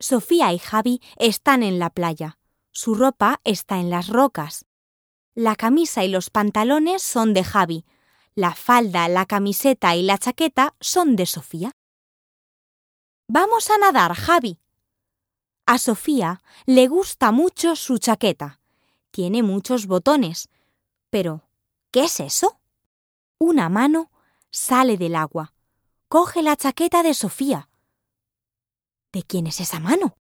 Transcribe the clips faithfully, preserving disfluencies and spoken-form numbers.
Sofía y Javi están en la playa. Su ropa está en las rocas. La camisa y los pantalones son de Javi. La falda, la camiseta y la chaqueta son de Sofía. «Vamos a nadar, Javi». A Sofía le gusta mucho su chaqueta. Tiene muchos botones. Pero, ¿qué es eso? Una mano sale del agua. Coge la chaqueta de Sofía. ¿De quién es esa mano?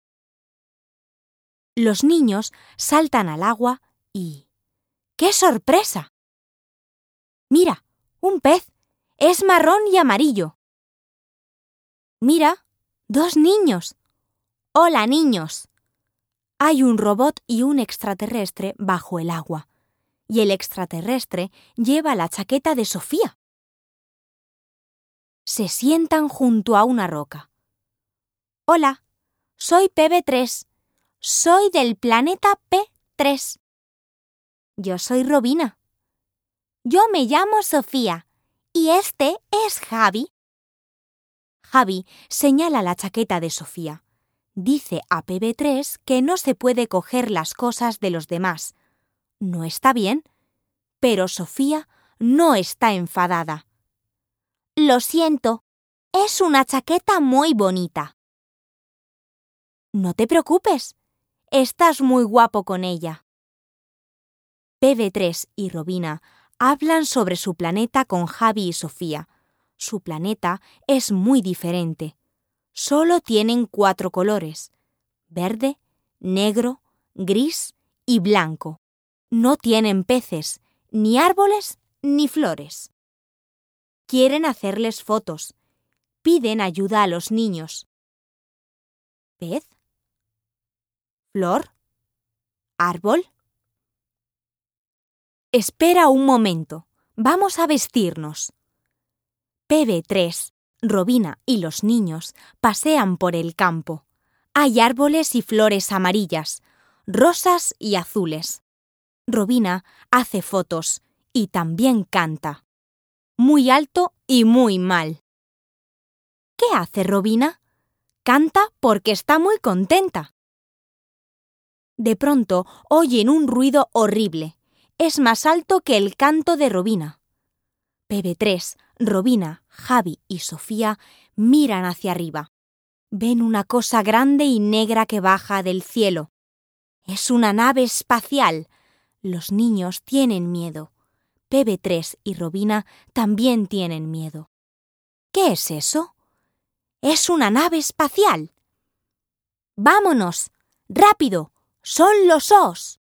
Los niños saltan al agua y... ¡qué sorpresa! Mira, un pez. Es marrón y amarillo. Mira, dos niños. ¡Hola, niños! Hay un robot y un extraterrestre bajo el agua. Y el extraterrestre lleva la chaqueta de Sofía. Se sientan junto a una roca. Hola, soy P B tres. Soy del planeta P tres. Yo soy Robina. Yo me llamo Sofía. Y este es Javi. Javi señala la chaqueta de Sofía. Dice a P B tres que no se puede coger las cosas de los demás. No está bien, pero Sofía no está enfadada. Lo siento, es una chaqueta muy bonita. No te preocupes, estás muy guapo con ella. P B tres y Robina hablan sobre su planeta con Javi y Sofía. Su planeta es muy diferente. Solo tienen cuatro colores: verde, negro, gris y blanco. No tienen peces, ni árboles, ni flores. Quieren hacerles fotos. Piden ayuda a los niños. ¿Pez? ¿Flor? ¿Árbol? Espera un momento. Vamos a vestirnos. P B tres, Robina y los niños pasean por el campo. Hay árboles y flores amarillas, rosas y azules. Robina hace fotos y también canta. Muy alto y muy mal. ¿Qué hace Robina? Canta porque está muy contenta. De pronto oyen un ruido horrible. Es más alto que el canto de Robina. P B tres, Robina, Javi y Sofía miran hacia arriba. Ven una cosa grande y negra que baja del cielo. Es una nave espacial. Los niños tienen miedo. P B tres y Robina también tienen miedo. ¿Qué es eso? ¡Es una nave espacial! ¡Vámonos! ¡Rápido! ¡Son los Oz!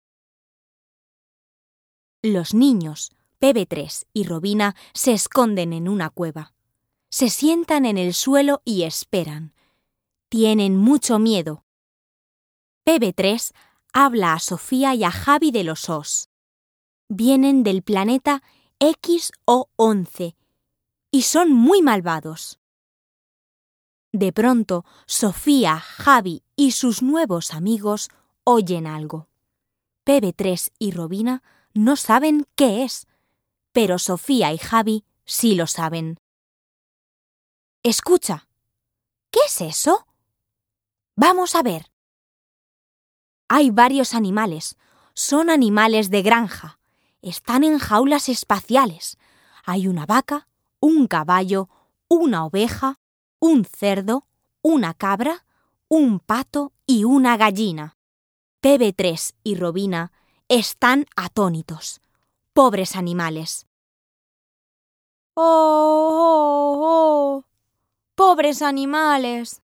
Los niños, P B tres y Robina, se esconden en una cueva. Se sientan en el suelo y esperan. Tienen mucho miedo. P B tres habla a Sofía y a Javi de los Oz. Vienen del planeta X O once y son muy malvados. De pronto, Sofía, Javi y sus nuevos amigos oyen algo. P B tres y Robina no saben qué es, pero Sofía y Javi sí lo saben. Escucha. ¿Qué es eso? Vamos a ver. Hay varios animales. Son animales de granja. Están en jaulas espaciales. Hay una vaca, un caballo, una oveja, un cerdo, una cabra, un pato y una gallina. P B tres y Robina están atónitos. Pobres animales. ¡Oh, oh, oh! ¡Pobres animales!